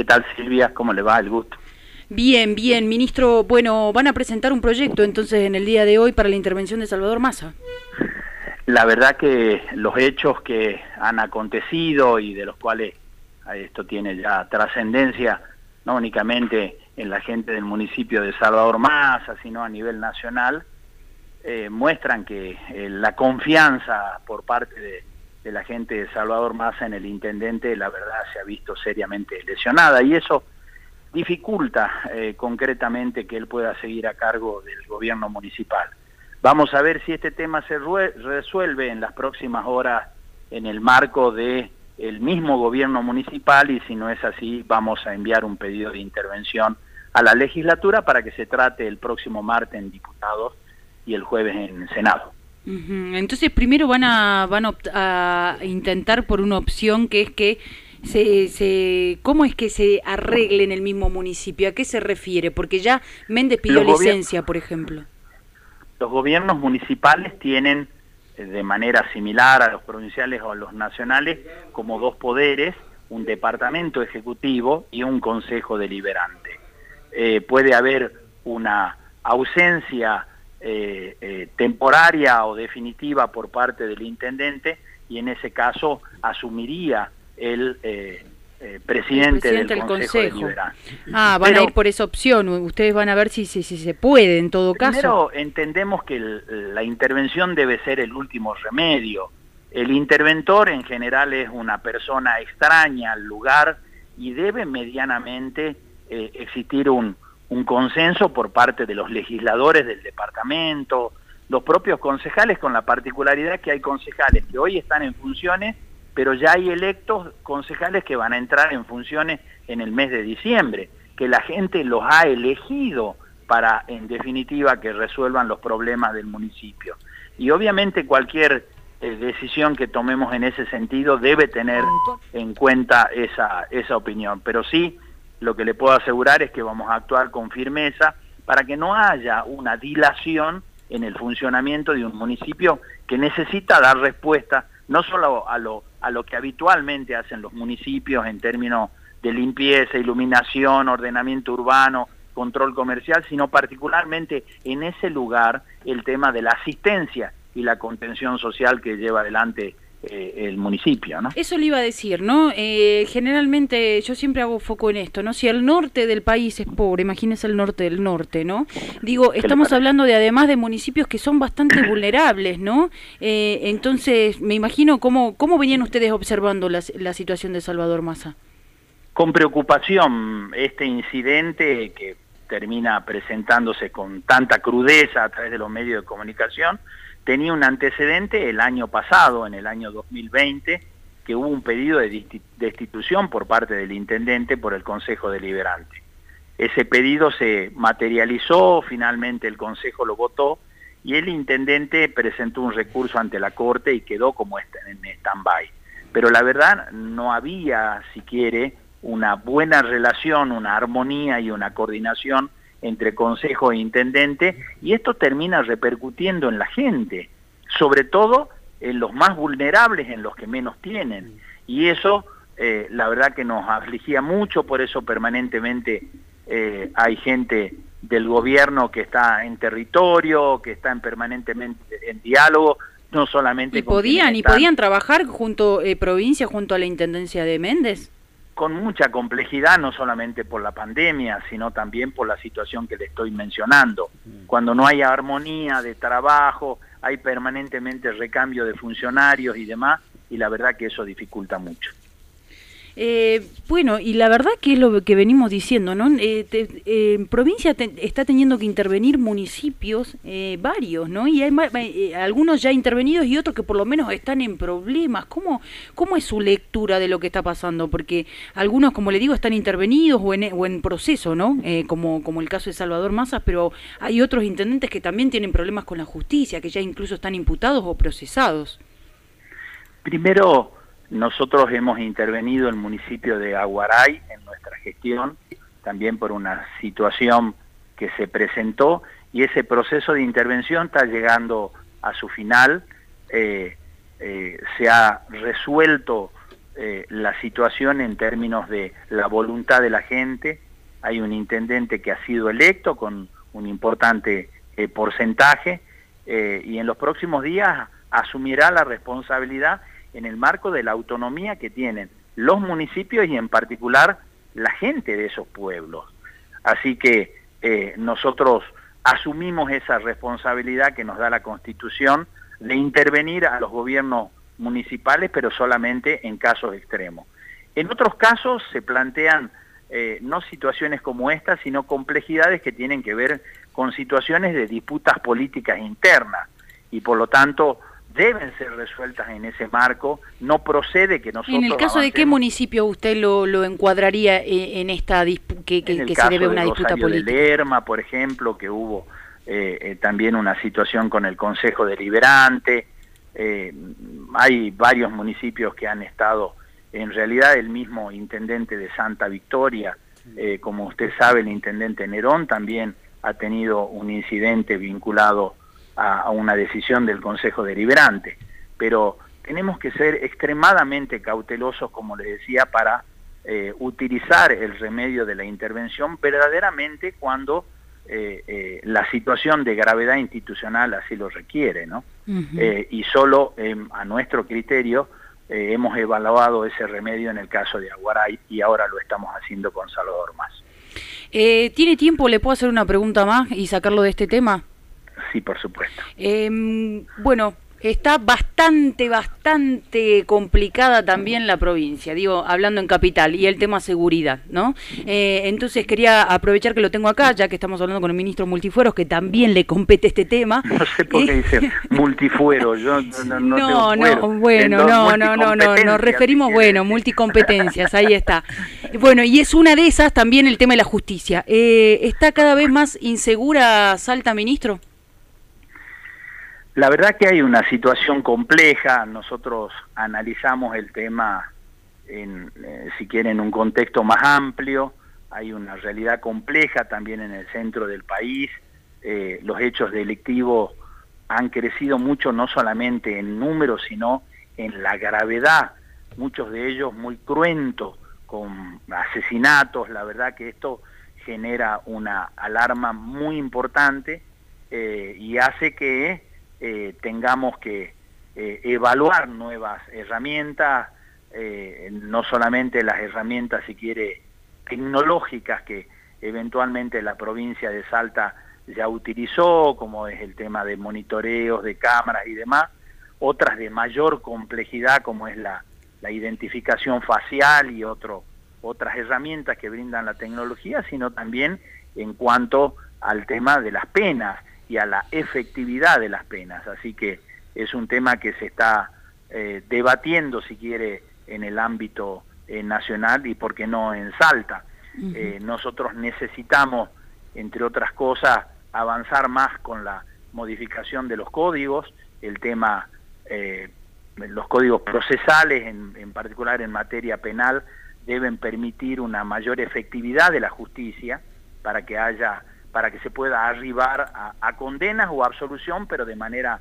tal, Silvia? ¿Cómo le va? El gusto. Bien, bien, ministro. Bueno, van a presentar un proyecto entonces en el día de hoy para la intervención de Salvador Massa. La verdad que los hechos que han acontecido y de los cuales esto tiene ya trascendencia, no únicamente en la gente del municipio de Salvador Massa, sino a nivel nacional, muestran que la confianza por parte de la gente de Salvador Massa en el intendente, la verdad, se ha visto seriamente lesionada, y eso dificulta concretamente que él pueda seguir a cargo del gobierno municipal. Vamos a ver si este tema se resuelve en las próximas horas en el marco de el mismo gobierno municipal, y si no es así, vamos a enviar un pedido de intervención a la legislatura para que se trate el próximo martes en diputados y el jueves en Senado. Entonces primero van a intentar por una opción que es que ¿cómo es que se arregle en el mismo municipio? ¿A qué se refiere? Porque ya Méndez pidió licencia, por ejemplo. Los gobiernos municipales tienen, de manera similar a los provinciales o a los nacionales, como dos poderes, un departamento ejecutivo y un consejo deliberante. Puede haber una ausencia temporaria o definitiva por parte del intendente, y en ese caso asumiría el presidente del Consejo Deliberante. Van a ir por esa opción. Ustedes van a ver si se puede en todo caso. Primero entendemos que la intervención debe ser el último remedio. El interventor en general es una persona extraña al lugar y debe medianamente existir un consenso por parte de los legisladores del departamento, los propios concejales, con la particularidad que hay concejales que hoy están en funciones, pero ya hay electos concejales que van a entrar en funciones en el mes de diciembre, que la gente los ha elegido para, en definitiva, que resuelvan los problemas del municipio. Y obviamente cualquier decisión que tomemos en ese sentido debe tener en cuenta esa opinión, pero sí, lo que le puedo asegurar es que vamos a actuar con firmeza para que no haya una dilación en el funcionamiento de un municipio que necesita dar respuesta no solo a lo que habitualmente hacen los municipios en términos de limpieza, iluminación, ordenamiento urbano, control comercial, sino particularmente en ese lugar el tema de la asistencia y la contención social que lleva adelante el municipio, ¿no? Eso le iba a decir, ¿no? Generalmente yo siempre hago foco en esto, ¿no? Si el norte del país es pobre, imagínese el norte del norte, ¿no? Digo, estamos hablando de además de municipios que son bastante vulnerables, ¿no? Entonces, me imagino cómo venían ustedes observando la situación de Salvador Massa. Con preocupación, este incidente que termina presentándose con tanta crudeza a través de los medios de comunicación, tenía un antecedente el año pasado, en el año 2020, que hubo un pedido de destitución por parte del intendente por el Consejo Deliberante. Ese pedido se materializó, finalmente el Consejo lo votó, y el intendente presentó un recurso ante la Corte y quedó como en stand-by. Pero la verdad no había, si quiere, una buena relación, una armonía y una coordinación entre consejo e intendente, y esto termina repercutiendo en la gente, sobre todo en los más vulnerables, en los que menos tienen, y eso la verdad que nos afligía mucho. Por eso permanentemente hay gente del gobierno que está en territorio, que están permanentemente en diálogo, no solamente podían trabajar junto provincia junto a la intendencia de Méndez. Con mucha complejidad, no solamente por la pandemia, sino también por la situación que le estoy mencionando. Cuando no hay armonía de trabajo, hay permanentemente recambio de funcionarios y demás, y la verdad que eso dificulta mucho. Bueno, y la verdad que es lo que venimos diciendo, ¿no? Provincia está teniendo que intervenir municipios, varios, ¿no? Y hay algunos ya intervenidos y otros que por lo menos están en problemas. ¿Cómo es su lectura de lo que está pasando? Porque algunos, como le digo, están intervenidos o en proceso, ¿no? Como el caso de Salvador Massa, pero hay otros intendentes que también tienen problemas con la justicia, que ya incluso están imputados o procesados. Primero, nosotros hemos intervenido en el municipio de Aguaray en nuestra gestión, también por una situación que se presentó, y ese proceso de intervención está llegando a su final. Se ha resuelto la situación en términos de la voluntad de la gente. Hay un intendente que ha sido electo con un importante porcentaje y en los próximos días asumirá la responsabilidad en el marco de la autonomía que tienen los municipios y en particular la gente de esos pueblos. Así que nosotros asumimos esa responsabilidad que nos da la Constitución de intervenir a los gobiernos municipales, pero solamente en casos extremos. En otros casos se plantean no situaciones como esta, sino complejidades que tienen que ver con situaciones de disputas políticas internas y por lo tanto deben ser resueltas en ese marco. No procede que nosotros... ¿En el caso de qué municipio usted lo encuadraría en esta que se debe a una disputa política? De Lerma, por ejemplo, que hubo también una situación con el Consejo Deliberante. Hay varios municipios que han estado, en realidad el mismo intendente de Santa Victoria, como usted sabe, el intendente Nerón también ha tenido un incidente vinculado a una decisión del Consejo Deliberante, pero tenemos que ser extremadamente cautelosos, como les decía, para utilizar el remedio de la intervención verdaderamente cuando la situación de gravedad institucional así lo requiere, ¿no? Y solo a nuestro criterio hemos evaluado ese remedio en el caso de Aguaray y ahora lo estamos haciendo con Salvador Mas. ¿Tiene tiempo? ¿Le puedo hacer una pregunta más y sacarlo de este tema? Sí, por supuesto. Bueno, está bastante complicada también la provincia, digo, hablando en capital, y el tema seguridad, ¿no? Entonces quería aprovechar que lo tengo acá, ya que estamos hablando con el ministro Multifueros, que también le compete este tema. No sé por qué dice multifuero, yo no, nos referimos, multicompetencias, ahí está. Bueno, y es una de esas también el tema de la justicia. ¿Está cada vez más insegura Salta, ministro? La verdad que hay una situación compleja. Nosotros analizamos el tema si quieren, un contexto más amplio. Hay una realidad compleja también en el centro del país. Los hechos delictivos han crecido mucho, no solamente en números, sino en la gravedad. Muchos de ellos muy cruentos, con asesinatos. La verdad que esto genera una alarma muy importante y hace que tengamos que evaluar nuevas herramientas, no solamente las herramientas, si quiere, tecnológicas que eventualmente la provincia de Salta ya utilizó, como es el tema de monitoreos, de cámaras y demás, otras de mayor complejidad como es la identificación facial y otras herramientas que brindan la tecnología, sino también en cuanto al tema de las penas y a la efectividad de las penas. Así que es un tema que se está debatiendo, si quiere, en el ámbito nacional y por qué no en Salta. Nosotros necesitamos, entre otras cosas, avanzar más con la modificación de los códigos, el tema, los códigos procesales, en particular en materia penal, deben permitir una mayor efectividad de la justicia para que se pueda arribar a condenas o absolución, pero de manera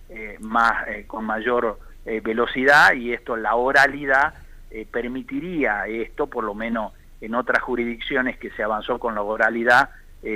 con mayor velocidad, y esto, la oralidad, permitiría esto, por lo menos en otras jurisdicciones que se avanzó con la oralidad,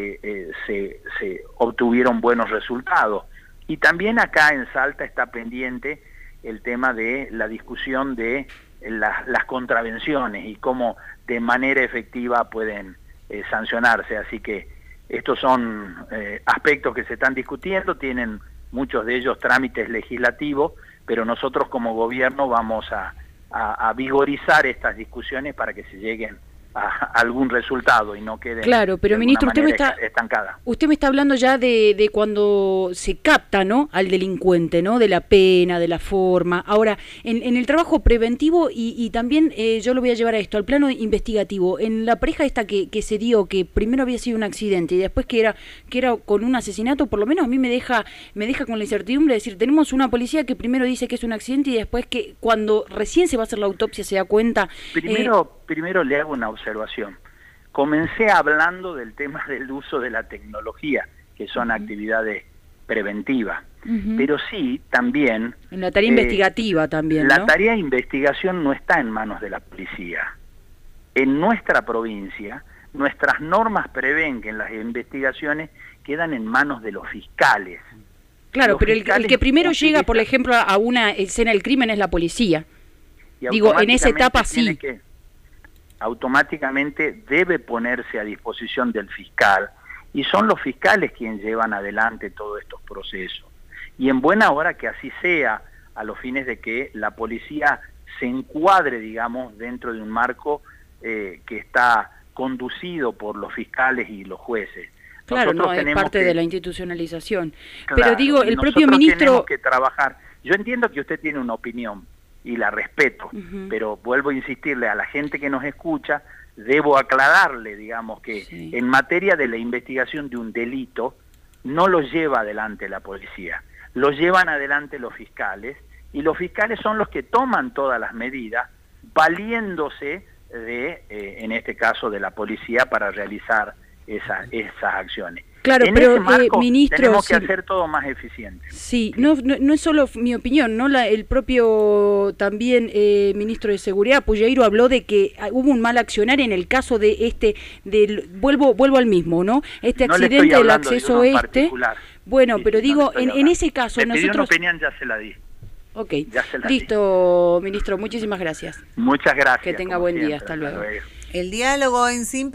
se obtuvieron buenos resultados. Y también acá en Salta está pendiente el tema de la discusión de las contravenciones y cómo de manera efectiva pueden sancionarse. Así que estos son aspectos que se están discutiendo, tienen muchos de ellos trámites legislativos, pero nosotros como gobierno vamos a vigorizar estas discusiones para que se lleguen a algún resultado y no queden, claro, pero ministro, usted me está hablando ya de cuando se capta, ¿no?, al delincuente, ¿no?, de la pena, de la forma. Ahora, en el trabajo preventivo y también yo lo voy a llevar a esto, al plano investigativo. En la pareja esta que se dio, que primero había sido un accidente y después que era con un asesinato, por lo menos a mí me deja con la incertidumbre de decir, tenemos una policía que primero dice que es un accidente y después que cuando recién se va a hacer la autopsia se da cuenta. Primero le hago una observación. Comencé hablando del tema del uso de la tecnología, que son actividades preventiva. Pero sí, también... En la tarea investigativa también, La ¿no? tarea de investigación no está en manos de la policía. En nuestra provincia, nuestras normas prevén que en las investigaciones quedan en manos de los fiscales. Claro, Los pero el fiscales que primero llega, por utilizan- ejemplo, a una escena del crimen es la policía. y Digo, en esa automáticamente etapa tiene sí. que- automáticamente debe ponerse a disposición del fiscal, y son los fiscales quienes llevan adelante todos estos procesos. Y en buena hora que así sea, a los fines de que la policía se encuadre, digamos, dentro de un marco que está conducido por los fiscales y los jueces. Claro, Nosotros no, es tenemos parte que- de la institucionalización. Claro, Pero digo, el propio nosotros ministro... tenemos que trabajar. Yo entiendo que usted tiene una opinión y la respeto, pero vuelvo a insistirle a la gente que nos escucha, debo aclararle, digamos, que Sí. en materia de la investigación de un delito no lo lleva adelante la policía, lo llevan adelante los fiscales, y los fiscales son los que toman todas las medidas valiéndose de, en este caso, de la policía para realizar esas acciones. Claro, En pero, ese marco, ministro, tenemos que sí. hacer todo más eficiente. Sí, no es solo mi opinión, ¿no? El propio también ministro de Seguridad, Pulleiro, habló de que hubo un mal accionar en el caso de vuelvo al mismo, ¿no? Este No le estoy accidente del hablando de acceso uno en este. particular. Bueno, Sí, pero sí, no digo, le estoy en hablando. ese caso Me pidió una nosotros... opinión, ya se la di. Ok, Ya se la di. listo, ministro, muchísimas gracias. Muchas gracias. Que tenga como día, siempre. hasta luego. El diálogo en Sin